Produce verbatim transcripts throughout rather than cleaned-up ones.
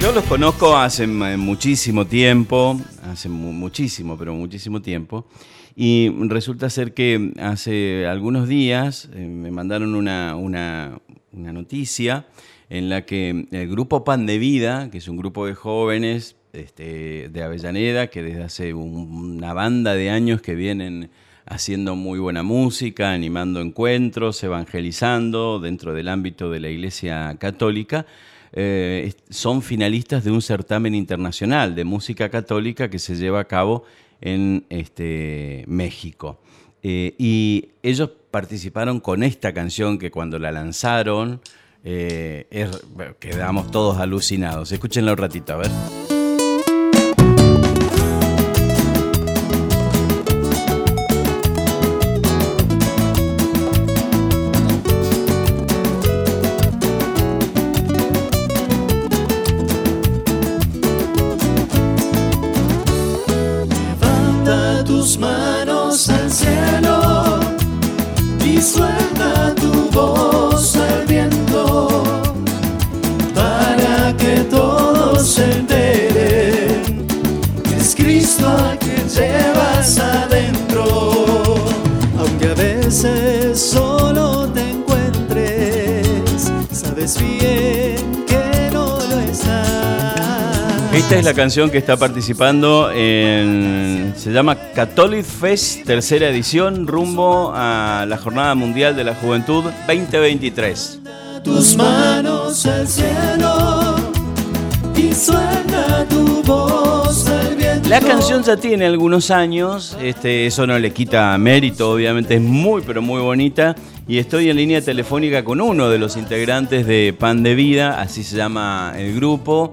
Yo los conozco hace muchísimo tiempo, hace mu muchísimo, pero muchísimo tiempo, y resulta ser que hace algunos días eh, me mandaron una, una, una noticia en la que el grupo Pan de Vida, que es un grupo de jóvenes este, de Avellaneda, que desde hace un, una banda de años que vienen haciendo muy buena música, animando encuentros, evangelizando dentro del ámbito de la Iglesia Católica, eh, son finalistas de un certamen internacional de música católica que se lleva a cabo en este, México. Eh, y ellos participaron con esta canción que cuando la lanzaron eh, es, quedamos todos alucinados. Escúchenla un ratito, a ver. Tus manos al cielo y suelta tu voz al viento para que todos se enteren que es Cristo a quien llevas adentro, aunque a veces solo te encuentres, sabes bien que no lo estás. Esta es la canción que está participando en, se llama Catholic Fest, tercera edición, rumbo a la Jornada Mundial de la Juventud veinte veintitrés. Tus manos al cielo y suena tu voz al viento. La canción ya tiene algunos años, este, eso no le quita mérito, obviamente es muy pero muy bonita. Y estoy en línea telefónica con uno de los integrantes de Pan de Vida, así se llama el grupo.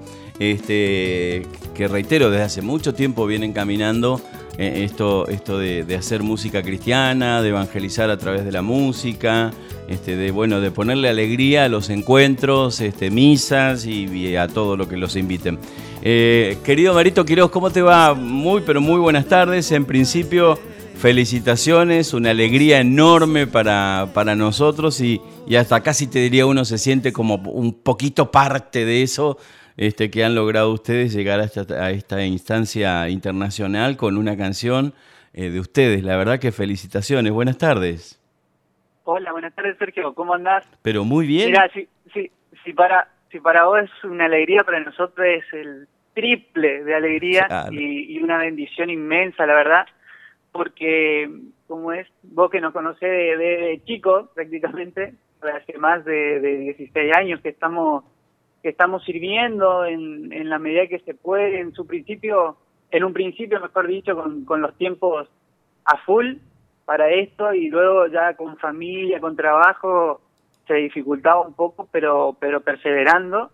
Este, que reitero, desde hace mucho tiempo vienen caminando eh, esto, esto de, de hacer música cristiana, de evangelizar a través de la música, este, de, bueno, de ponerle alegría a los encuentros, este, misas y, y a todo lo que los inviten. Eh, querido Marito Quiroz, ¿cómo te va? Muy, pero muy buenas tardes. En principio, felicitaciones, una alegría enorme para, para nosotros y, y hasta casi te diría uno se siente como un poquito parte de eso. Este, que han logrado ustedes llegar a esta, a esta instancia internacional con una canción eh, de ustedes. La verdad que felicitaciones. Buenas tardes. Hola, buenas tardes, Sergio. ¿Cómo andás? Pero muy bien. Mira, si, si, si, para, si para vos es una alegría, para nosotros es el triple de alegría. Claro. y, y una bendición inmensa, la verdad, porque como es vos que nos conocés de, de, de chico, prácticamente, hace más de, de dieciséis años que estamos... que estamos sirviendo en, en la medida que se puede, en su principio, en un principio, mejor dicho, con, con los tiempos a full para esto, y luego ya con familia, con trabajo, se dificultaba un poco, pero pero perseverando.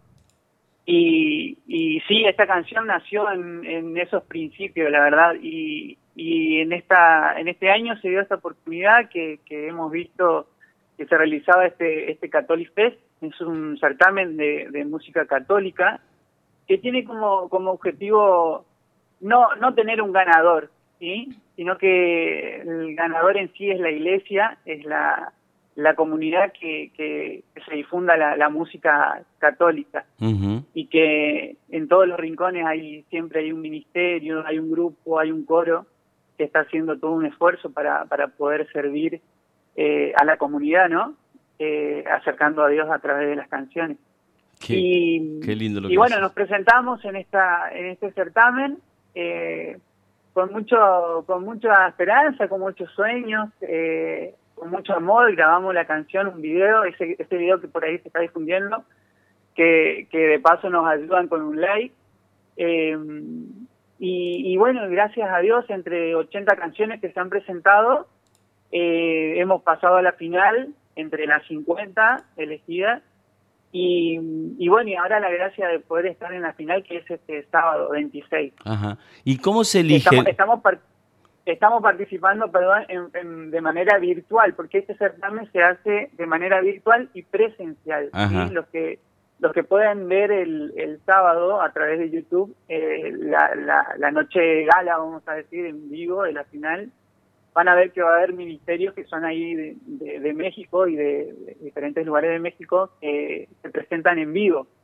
Y, y sí, esta canción nació en, en esos principios, la verdad, y, y en esta en este año se dio esta oportunidad que, que hemos visto que se realizaba este, este Catholic Fest. Es un certamen de, de música católica que tiene como, como objetivo no, no tener un ganador, ¿sí? Sino que el ganador en sí es la iglesia, es la, la comunidad que, que, que se difunda la, la música católica. Uh-huh. Y que en todos los rincones hay siempre hay un ministerio, hay un grupo, hay un coro que está haciendo todo un esfuerzo para, para poder servir eh, a la comunidad, ¿no? Eh, acercando a Dios a través de las canciones. Qué, y, qué lindo lo y que bueno, es. Nos presentamos en esta en este certamen eh, con mucho con mucha esperanza, con muchos sueños, eh, con mucho amor. Grabamos la canción, un video, ese, ese video que por ahí se está difundiendo, que, que de paso nos ayudan con un like. Eh, y, y bueno, gracias a Dios, entre ochenta canciones que se han presentado, eh, hemos pasado a la final entre las cincuenta elegidas, y, y bueno, y ahora la gracia de poder estar en la final, que es este sábado veintiséis. Ajá. ¿Y cómo se elige? Estamos, estamos, par estamos participando, perdón, en, en, de manera virtual, porque este certamen se hace de manera virtual y presencial. ¿Sí? Los que los que pueden ver el, el sábado a través de YouTube, eh, la, la, la noche gala, vamos a decir, en vivo de la final, van a ver que va a haber ministerios que son ahí de, de, de México y de, de diferentes lugares de México que se presentan en vivo.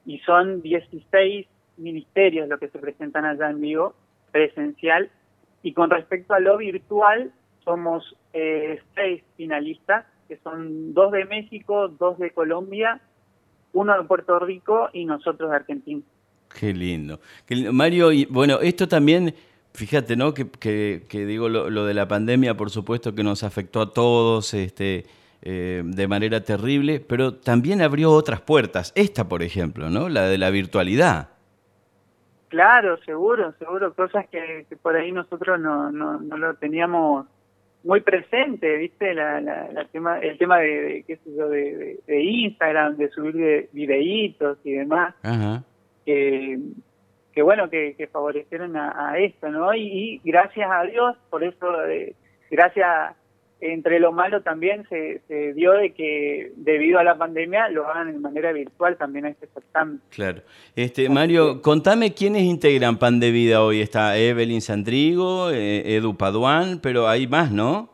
y son dieciséis ministerios los que se presentan allá en vivo, presencial, y con respecto a lo virtual, somos eh, seis finalistas, que son dos de México, dos de Colombia, uno de Puerto Rico y nosotros de Argentina. Qué lindo. Qué lindo. Mario, y bueno, esto también, fíjate, ¿no? Que, que, que digo, lo, lo de la pandemia, por supuesto que nos afectó a todos este, eh, de manera terrible, pero también abrió otras puertas. Esta, por ejemplo, ¿no? La de la virtualidad. Claro, seguro, seguro, cosas que, que por ahí nosotros no, no, no lo teníamos muy presente, ¿viste? La, la, la tema, el tema de, de qué sé yo, de, de, de Instagram, de subir de, videitos y demás. Ajá. Que, que bueno, que, que favorecieron a, a esto, ¿no? Y, y gracias a Dios, por eso, eh, gracias, entre lo malo también se, se dio de que debido a la pandemia lo hagan de manera virtual también a este certamen. Claro. Este, Mario, contame quiénes integran Pan de Vida hoy. Está Evelyn Sandrigo, eh, Edu Paduán, pero hay más, ¿no?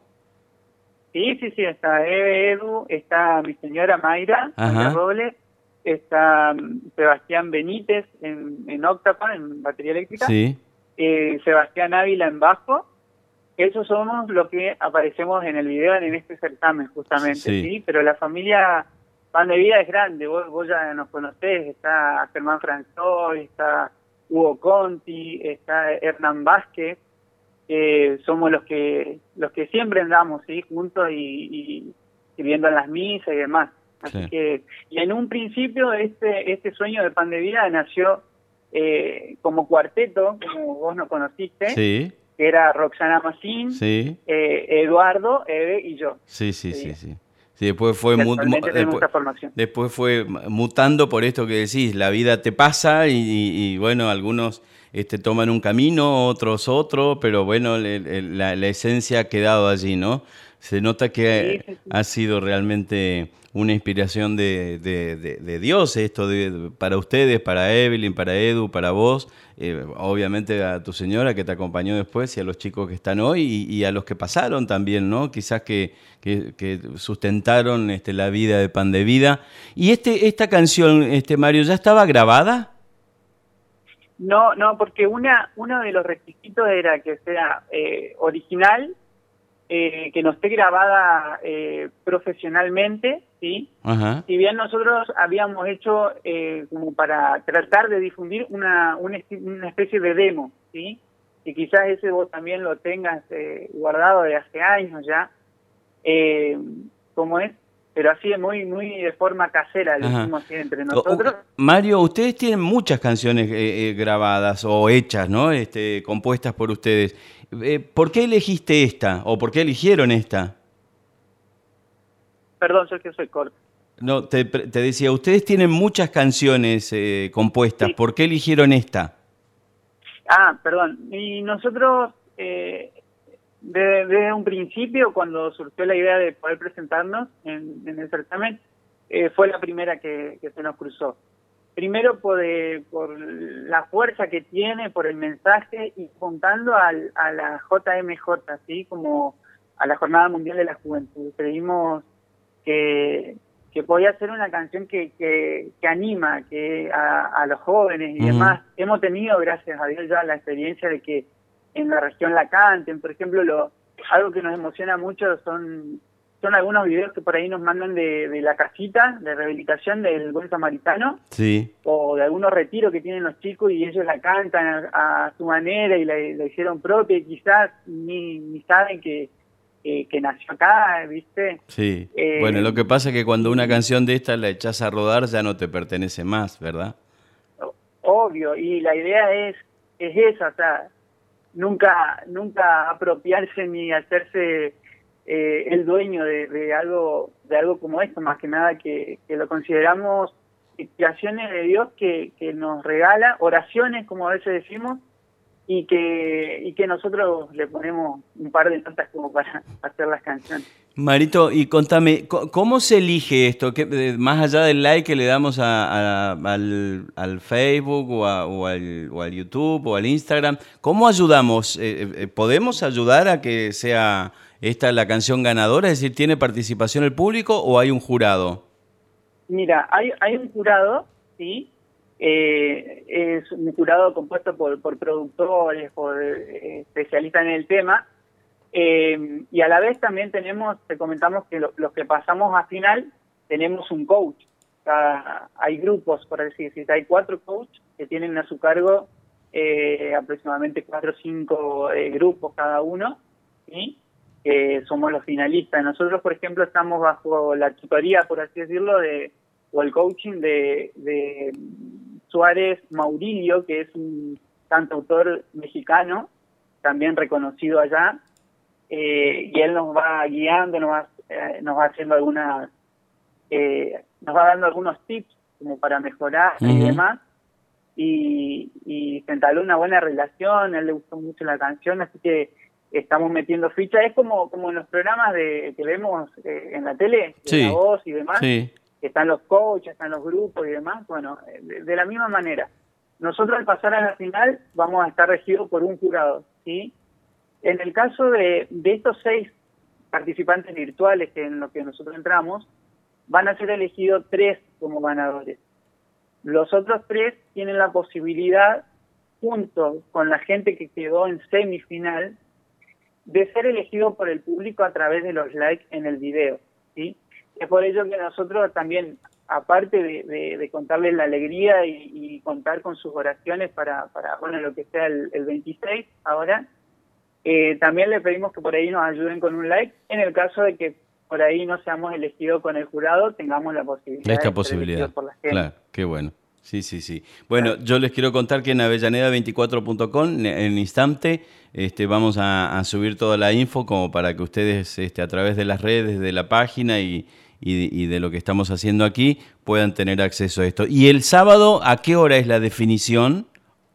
Sí, sí, sí, está Eve, Edu, está mi señora Mayra, Mayra Robles, está Sebastián Benítez en, en Octapa, en batería eléctrica, sí. eh, Sebastián Ávila en bajo. Esos somos los que aparecemos en el video en este certamen, justamente, ¿sí? ¿sí? Pero la familia Pan de Vida es grande, vos, vos ya nos conocés, está Germán Franzoy, está Hugo Conti, está Hernán Vázquez, eh, somos los que los que siempre andamos, ¿sí? Juntos y, y, y viendo las misas y demás. Así sí. que, y en un principio este este sueño de Pan de Vida nació eh, como cuarteto, como vos nos conociste, sí. que era Roxana Macín, sí. eh, Eduardo, Eve y yo. Sí, sí, sí, sí. sí. sí después fue mu después, formación. después fue mutando por esto que decís, la vida te pasa y, y, y bueno, algunos este, toman un camino, otros otro, pero bueno, le, le, la, la esencia ha quedado allí, ¿no? Se nota que sí, sí, sí. ha sido realmente una inspiración de, de, de, de Dios esto de, para ustedes, para Evelyn, para Edu, para vos, eh, obviamente a tu señora que te acompañó después y a los chicos que están hoy y, y a los que pasaron también, ¿no? Quizás que, que, que sustentaron este, la vida de Pan de Vida. ¿Y este esta canción, este Mario, ya estaba grabada? No, no, porque una uno de los requisitos era que sea eh, original, Eh, que no esté grabada eh, profesionalmente, ¿sí? Ajá. Si bien nosotros habíamos hecho eh, como para tratar de difundir una, una, una especie de demo, ¿sí? Y quizás ese vos también lo tengas eh, guardado de hace años ya, eh, como es, pero así es muy, muy de forma casera, lo hicimos así entre nosotros. O, Mario, ustedes tienen muchas canciones eh, eh, grabadas o hechas, ¿no? Este, compuestas por ustedes. Eh, ¿Por qué elegiste esta? ¿O por qué eligieron esta? Perdón, yo que soy corto. No, te, te decía, ustedes tienen muchas canciones eh, compuestas. Sí. ¿Por qué eligieron esta? Ah, perdón. Y nosotros, eh, desde, desde un principio, cuando surgió la idea de poder presentarnos en, en el certamen, eh, fue la primera que, que se nos cruzó. Primero por, eh, por la fuerza que tiene, por el mensaje y apuntando al, a la J M J, ¿sí? Como a la Jornada Mundial de la Juventud. Creímos que, que podía ser una canción que, que, que anima que a, a los jóvenes y uh-huh. demás. Hemos tenido, gracias a Dios, ya la experiencia de que en la región la canten. Por ejemplo, lo, algo que nos emociona mucho son... son algunos videos que por ahí nos mandan de, de la casita de rehabilitación del Buen Samaritano, sí. o de algunos retiros que tienen los chicos y ellos la cantan a, a su manera y la, la hicieron propia y quizás ni, ni saben que, que, que nació acá, ¿viste? Sí, eh, bueno, lo que pasa es que cuando una canción de esta la echás a rodar ya no te pertenece más, ¿verdad? Obvio, y la idea es, es esa, o sea, nunca, nunca apropiarse ni hacerse... Eh, el dueño de, de algo de algo como esto, más que nada que, que lo consideramos inspiraciones de Dios que, que nos regala, oraciones como a veces decimos, y que y que nosotros le ponemos un par de notas como para hacer las canciones. Marito, y contame, ¿cómo se elige esto? ¿Qué, más allá del like que le damos a, a, al, al Facebook o, a, o, al, o al YouTube o al Instagram, ¿cómo ayudamos? Eh, ¿Podemos ayudar a que sea esta la canción ganadora? Es decir, ¿tiene participación el público o hay un jurado? Mira, hay, hay un jurado, sí, eh, es un jurado compuesto por, por productores, por eh, especialistas en el tema, eh, y a la vez también tenemos, te comentamos que lo, los que pasamos a final tenemos un coach. O sea, hay grupos, por así decir, hay cuatro coaches que tienen a su cargo eh, aproximadamente cuatro o cinco eh, grupos cada uno, ¿sí? Eh, somos los finalistas. Nosotros, por ejemplo, estamos bajo la tutoría, por así decirlo, de o el coaching de, de Suárez Maurilio, que es un cantautor mexicano, también reconocido allá, eh, y él nos va guiando, nos va, eh, nos va haciendo algunas, eh, nos va dando algunos tips como para mejorar uh-huh. y demás, y, y se entabló una buena relación, a él le gustó mucho la canción, así que estamos metiendo ficha. Es como como en los programas de que vemos eh, en la tele, de sí. La Voz y demás, sí. están los coaches, están los grupos y demás. Bueno, de, de la misma manera. Nosotros al pasar a la final vamos a estar regidos por un jurado, ¿sí? En el caso de, de estos seis participantes virtuales que en los que nosotros entramos, van a ser elegidos tres como ganadores. Los otros tres tienen la posibilidad, junto con la gente que quedó en semifinal, de ser elegido por el público a través de los likes en el video, ¿sí? Es por ello que nosotros también, aparte de, de, de contarles la alegría y, y contar con sus oraciones para, para bueno, lo que sea el, el veintiséis ahora, eh, también le pedimos que por ahí nos ayuden con un like. En el caso de que por ahí no seamos elegidos con el jurado, tengamos la posibilidad Esta de posibilidad. ser elegidos por la gente. Claro, qué bueno. Sí, sí, sí. Bueno, yo les quiero contar que en avellaneda veinticuatro punto com, en instante, este, vamos a, a subir toda la info como para que ustedes, este, a través de las redes, de la página y, y, y de lo que estamos haciendo aquí, puedan tener acceso a esto. ¿Y el sábado, a qué hora es la definición?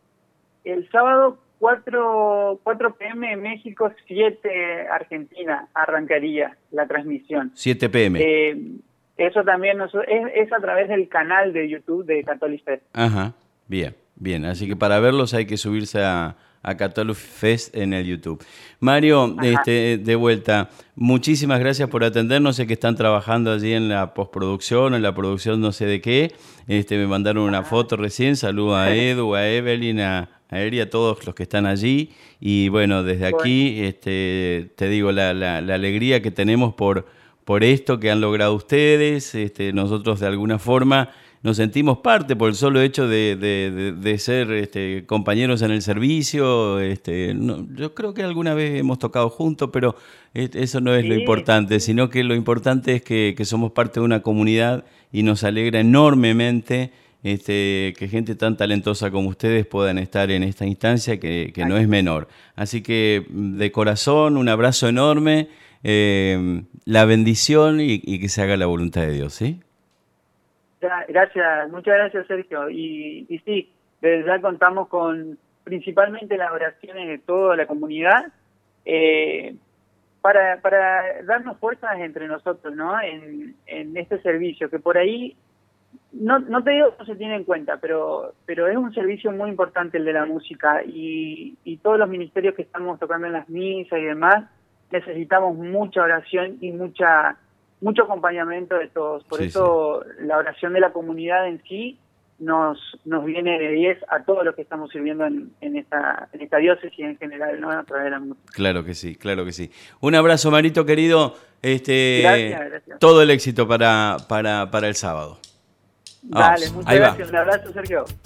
El sábado, cuatro pe eme México, siete Argentina, arrancaría la transmisión. siete pe eme. Eh, Eso también nos, es, es a través del canal de YouTube de Catholic Fest. Ajá, bien, bien. Así que para verlos hay que subirse a, a Catholic Fest en el YouTube. Mario, este, de vuelta, muchísimas gracias por atendernos. Sé que están trabajando allí en la postproducción, en la producción no sé de qué. Este, me mandaron una Ajá. foto recién. Saludo a Edu, a Evelyn, a, a Eri, a todos los que están allí. Y bueno, desde aquí este, te digo la, la, la alegría que tenemos por... por esto que han logrado ustedes. Este, nosotros de alguna forma nos sentimos parte por el solo hecho de, de, de, de ser este, compañeros en el servicio. Este, no, yo creo que alguna vez hemos tocado juntos, pero eso no es sí. lo importante, sino que lo importante es que, que somos parte de una comunidad y nos alegra enormemente este, que gente tan talentosa como ustedes puedan estar en esta instancia que, que no es menor. Así que de corazón, un abrazo enorme. Eh, la bendición y, y que se haga la voluntad de Dios, ¿sí? Gracias, muchas gracias, Sergio. Y, y sí, desde ya contamos con principalmente las oraciones de toda la comunidad eh, para, para darnos fuerzas entre nosotros, ¿no? En, en este servicio, que por ahí, no, no te digo que no se tiene en cuenta, pero, pero es un servicio muy importante el de la música y, y todos los ministerios que estamos tocando en las misas y demás, necesitamos mucha oración y mucha mucho acompañamiento de todos. Por sí, eso sí. la oración de la comunidad en sí nos nos viene de diez a todos los que estamos sirviendo en, en, esta, en esta diócesis en general, ¿no? A través de la música. Claro que sí, claro que sí. Un abrazo, Marito querido. Este, gracias, gracias. Todo el éxito para, para, para el sábado. Dale, Vamos. muchas Ahí gracias. Va. Un abrazo, Sergio.